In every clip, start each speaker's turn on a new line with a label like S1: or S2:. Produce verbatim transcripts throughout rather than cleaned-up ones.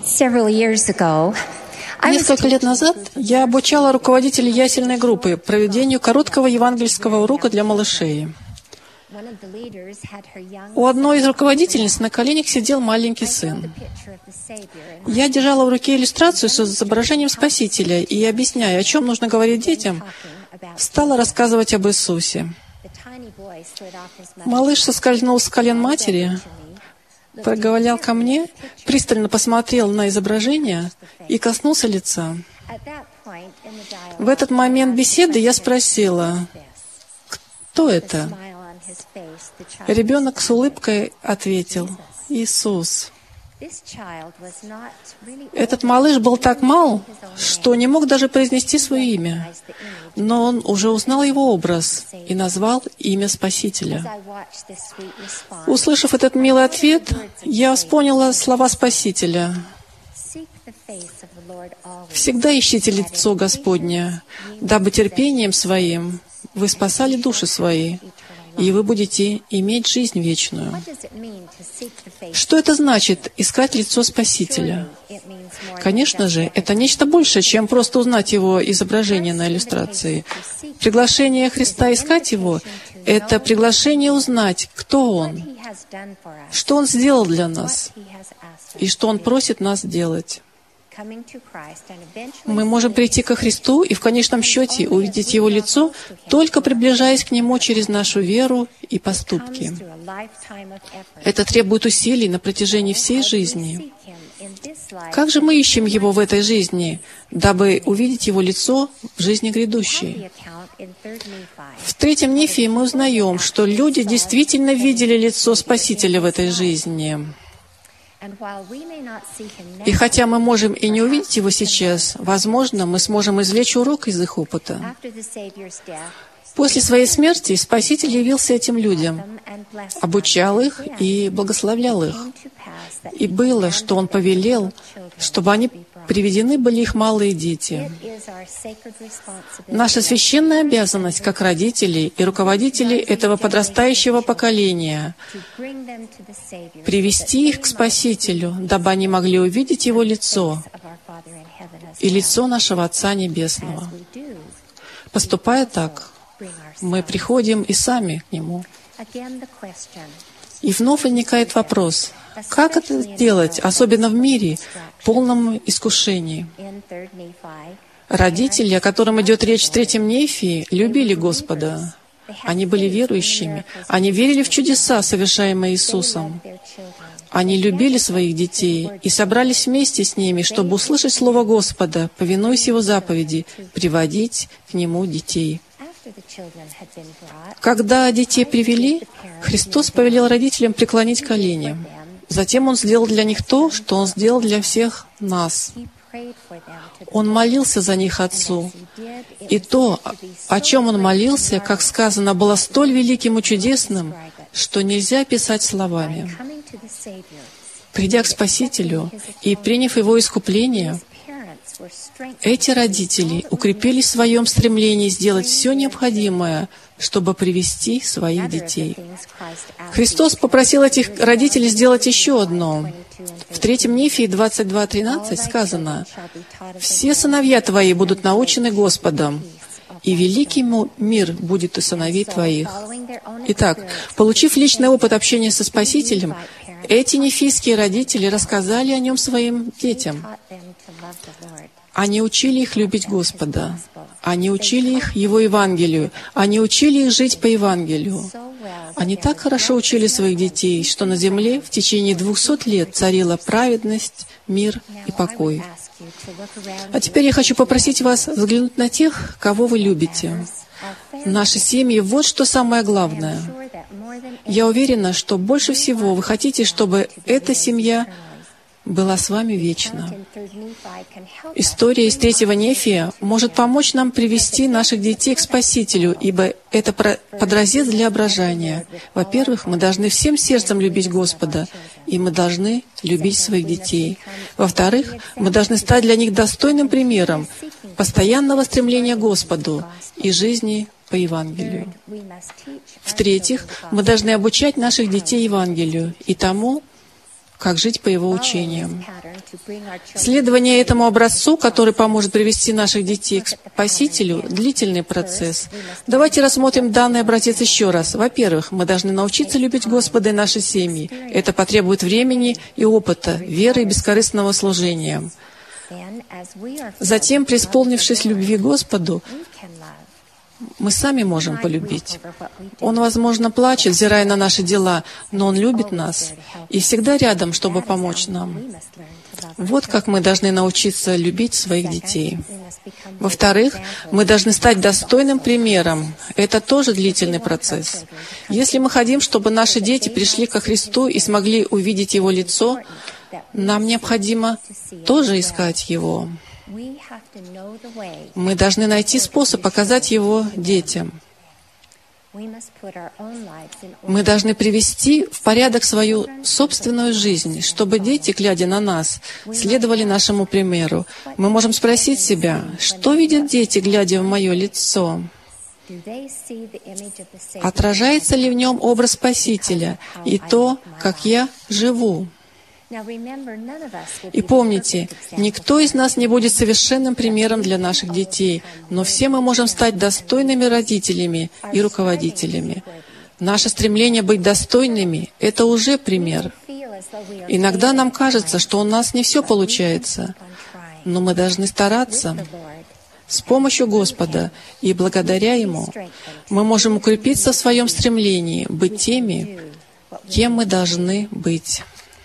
S1: Several years ago, I was
S2: Несколько лет назад я обучала руководителей ясельной группы проведению короткого евангельского урока для малышей.
S1: one of the leaders had her young
S2: У одной из руководительниц на коленях сидел маленький сын.
S1: picture of the Savior,
S2: Я держала в руке иллюстрацию с изображением Спасителя и, объясняя, о чем нужно говорить детям, стала рассказывать об Иисусе.
S1: the tiny boy slid off his mother's
S2: Малыш соскользнул с колен матери, проговорил ко мне, пристально посмотрел на изображение и коснулся лица.
S1: At that point in the dialogue,
S2: В этот момент беседы я спросила, кто это?
S1: smile on his face, the child.
S2: Ребенок с улыбкой ответил, Иисус.
S1: This child was not really
S2: Этот малыш был так мал, что не мог даже произнести свое имя, но он уже узнал его образ и назвал имя Спасителя.
S1: I watched this sweet response.
S2: Услышав этот милый ответ, я вспомнила слова Спасителя.
S1: Seek the face of the Lord always.
S2: «Всегда ищите лицо Господне, дабы терпением своим вы спасали души свои, и вы будете иметь жизнь вечную».
S1: What does it mean to seek the face?
S2: Что это значит — искать лицо Спасителя?
S1: It means more than
S2: Конечно же, это нечто большее, чем просто узнать его изображение на иллюстрации. Приглашение Христа искать его — это приглашение узнать, кто Он,
S1: He has done for us,
S2: что Он сделал для нас
S1: He has asked us.
S2: и что Он просит нас делать.
S1: Coming to Christ and eventually
S2: Мы можем прийти ко Христу и в конечном счете увидеть Его лицо, только приближаясь к Нему через нашу веру и поступки.
S1: through a lifetime of effort.
S2: Это требует усилий на протяжении всей жизни.
S1: Seek Him in this life.
S2: Как же мы ищем Его в этой жизни, дабы увидеть Его лицо в жизни
S1: The
S2: грядущей?
S1: account in third Nephi.
S2: В третьем Нефии мы узнаем, что люди действительно видели лицо Спасителя в этой жизни.
S1: And while we may not see Him
S2: И
S1: now,
S2: хотя мы можем и не увидеть Его сейчас, возможно, мы сможем извлечь урок из их опыта.
S1: after the Savior's death,
S2: После своей смерти Спаситель явился этим людям,
S1: them and bless them,
S2: обучал их и благословлял их.
S1: came to pass that
S2: И было, что Он повелел, чтобы они приведены были их малые дети.
S1: it is our sacred responsibility
S2: Наша священная обязанность, как родителей и руководителей этого подрастающего поколения,
S1: to bring them to the Savior,
S2: привести их к Спасителю, дабы они могли увидеть Его лицо
S1: of our Father in heaven as
S2: и лицо нашего Отца Небесного.
S1: we do
S2: Поступая так,
S1: bring our
S2: мы приходим и сами к Нему.
S1: again the question.
S2: И вновь возникает вопрос, как это сделать, особенно в мире, полном искушении?
S1: In third Nephi,
S2: Родители, о котором идет речь в третьем Нефии, любили Господа. Они были верующими. Они верили в чудеса, совершаемые Иисусом.
S1: their children.
S2: Они любили своих детей и собрались вместе с ними, чтобы услышать Слово Господа, повинуясь Его заповеди, приводить к Нему детей.
S1: After the children had been brought,
S2: Когда детей привели, Христос повелел родителям преклонить колени. Затем Он сделал для них то, что Он сделал для всех нас.
S1: He prayed for them to
S2: Он молился за них Отцу.
S1: He did. It
S2: И то, о чем Он молился, как сказано, было столь великим и чудесным, что нельзя описать словами.
S1: coming to the Savior.
S2: Придя к Спасителю и приняв Его искупление,
S1: Parents were strengthened
S2: эти родители укрепились в своем стремлении сделать все необходимое, чтобы привести своих детей.
S1: things Christ asked.
S2: Христос попросил этих родителей сделать еще одно. В третьем Нефии двадцать два тринадцать сказано,
S1: Shall be taught of
S2: «Все сыновья твои будут научены Господом, и великий му- мир будет у сыновей твоих».
S1: following their own
S2: Итак, получив личный опыт общения со Спасителем, эти нефийские родители рассказали о Нем своим детям.
S1: taught them to love the Lord.
S2: Они учили их любить Господа. Они учили их Его Евангелию. Они учили их жить по Евангелию.
S1: So well
S2: Они так хорошо учили своих детей, что на земле в течение двухсот лет царила праведность, мир и покой.
S1: ask you to look around
S2: А теперь я хочу попросить вас взглянуть на тех, кого вы любите.
S1: our family.
S2: Наши семьи — вот что самое главное.
S1: Sure that more than
S2: Я уверена, что больше всего вы хотите, чтобы эта семья была с вами вечно.
S1: in third Nephi can help us
S2: История из третьего Нефия может помочь нам привести наших детей к Спасителю, ибо это про- подразец для ображания. Во-первых, мы должны всем сердцем любить Господа, и мы должны любить своих детей. Во-вторых, мы должны стать для них достойным примером постоянного стремления к Господу и жизни по Евангелию.
S1: we must teach
S2: В-третьих, мы должны обучать наших детей Евангелию и тому, как жить по Его учениям. Следование этому образцу, который поможет привести наших детей к Спасителю, длительный процесс. Давайте рассмотрим данный образец еще раз. Во-первых, мы должны научиться любить Господа и наши семьи. Это потребует времени и опыта, веры и бескорыстного служения. Затем, преисполнившись любви к Господу, мы сами можем полюбить. Он, возможно, плачет, взирая на наши дела, но Он любит нас и всегда рядом, чтобы помочь нам. Вот как мы должны научиться любить своих детей. Во-вторых, мы должны стать достойным примером. Это тоже длительный процесс. Если мы хотим, чтобы наши дети пришли ко Христу и смогли увидеть Его лицо, нам необходимо тоже искать Его. Мы должны найти способ показать Его детям. Мы должны привести в порядок свою собственную жизнь, чтобы дети, глядя на нас, следовали нашему примеру. Мы можем спросить себя, что видят дети, глядя в мое лицо? Отражается ли в нем образ Спасителя и то, как я живу? И помните, никто из нас не будет совершенным примером для наших детей, но все мы можем стать достойными родителями и руководителями. Наше стремление быть достойными — это уже пример. Иногда нам кажется, что у нас не все получается, но мы должны стараться. С помощью Господа и благодаря Ему мы можем укрепиться в своем стремлении быть теми, кем мы должны быть.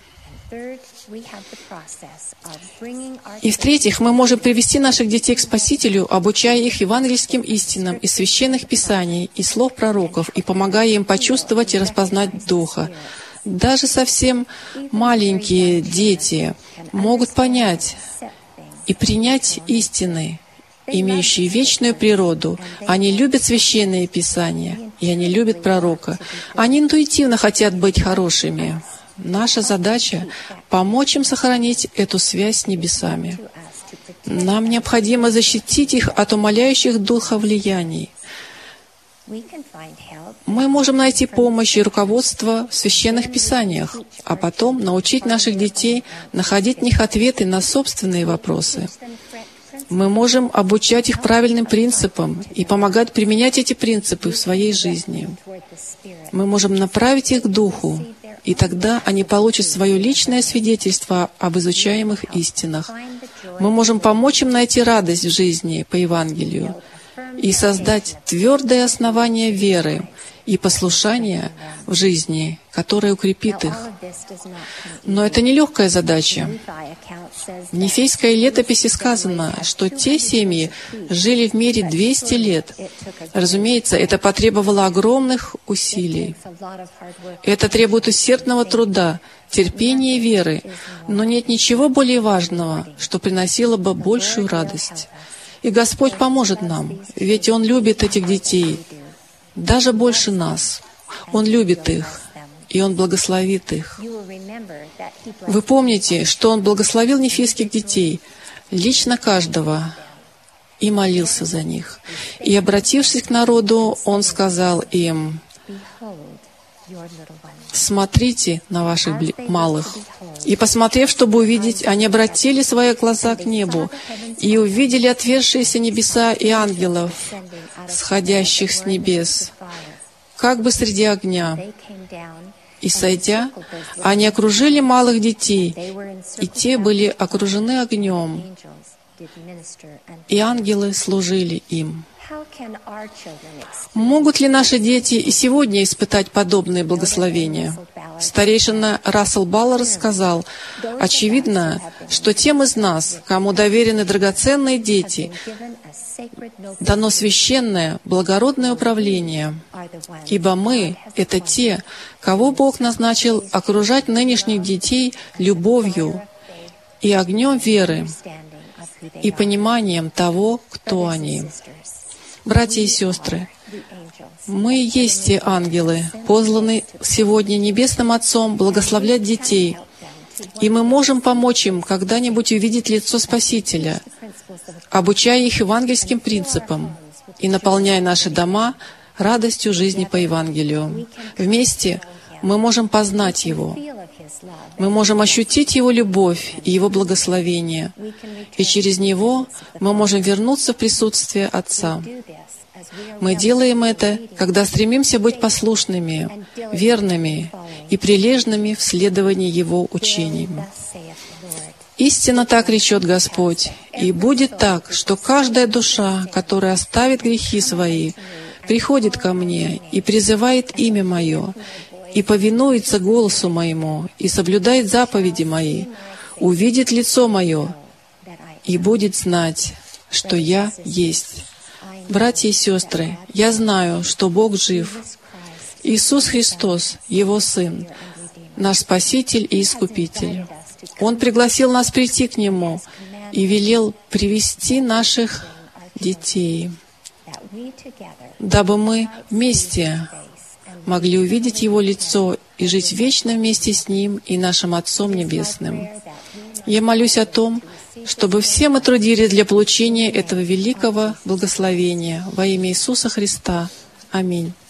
S2: И в-третьих, мы можем привести наших детей к Спасителю, обучая их евангельским истинам из священных писаний и слов пророков, и помогая им почувствовать и распознать Духа. Даже совсем маленькие дети могут понять и принять истины, имеющие вечную природу. Они любят священные писания, и они любят пророка. Они интуитивно хотят быть хорошими. Наша задача — помочь им сохранить эту связь с небесами. Нам необходимо защитить их от умаляющих духа влияний. Мы можем найти помощь и руководство в священных писаниях, а потом научить наших детей находить в них ответы на собственные вопросы. Мы можем обучать их правильным принципам и помогать применять эти принципы в своей жизни. Мы можем направить их к Духу, и тогда они получат свое личное свидетельство об изучаемых истинах. Мы можем помочь им найти радость в жизни по Евангелию и создать твердое основание веры и послушания в жизни, которое укрепит их. Но это не легкая задача. В Нефейской летописи сказано, что те семьи жили в мире двести лет. Разумеется, это потребовало огромных усилий. Это требует усердного труда, терпения и веры, но нет ничего более важного, что приносило бы большую радость. И Господь поможет нам, ведь Он любит этих детей, даже больше нас. Он любит их, и Он благословит их. Вы помните, что Он благословил нефийских детей, лично каждого, и молился за них. И, обратившись к народу, Он сказал им: «Смотрите на ваших малых». И, посмотрев, чтобы увидеть, они обратили свои глаза к небу и увидели отверзшиеся небеса и ангелов, сходящих с небес, как бы среди огня. И, сойдя, они окружили малых детей, и те были окружены огнем, и ангелы служили им. Могут ли наши дети и сегодня испытать подобные благословения? Старейшина Рассел Баллар сказал: «Очевидно, что тем из нас, кому доверены драгоценные дети, дано священное, благородное управление, ибо мы — это те, кого Бог назначил окружать нынешних детей любовью и огнем веры и пониманием того, кто они». Братья и сестры, мы и есть те ангелы, посланы сегодня Небесным Отцом благословлять детей, и мы можем помочь им когда-нибудь увидеть лицо Спасителя, обучая их евангельским принципам и наполняя наши дома радостью жизни по Евангелию. Вместе мы можем познать Его мы можем ощутить Его любовь и Его благословение, и через Него мы можем вернуться в присутствие Отца. Мы делаем это, когда стремимся быть послушными, верными и прилежными в следовании Его учениям. Истинно так речет Господь, и будет так, что каждая душа, которая оставит грехи свои, приходит ко Мне и призывает имя Мое, и повинуется голосу Моему, и соблюдает заповеди Мои, увидит лицо Мое, и будет знать, что Я есть. Братья и сестры, я знаю, что Бог жив. Иисус Христос, Его Сын, наш Спаситель и Искупитель. Он пригласил нас прийти к Нему и велел привести наших детей, дабы мы вместе могли увидеть Его лицо и жить вечно вместе с Ним и нашим Отцом Небесным. Я молюсь о том, чтобы все мы трудились для получения этого великого благословения во имя Иисуса Христа. Аминь.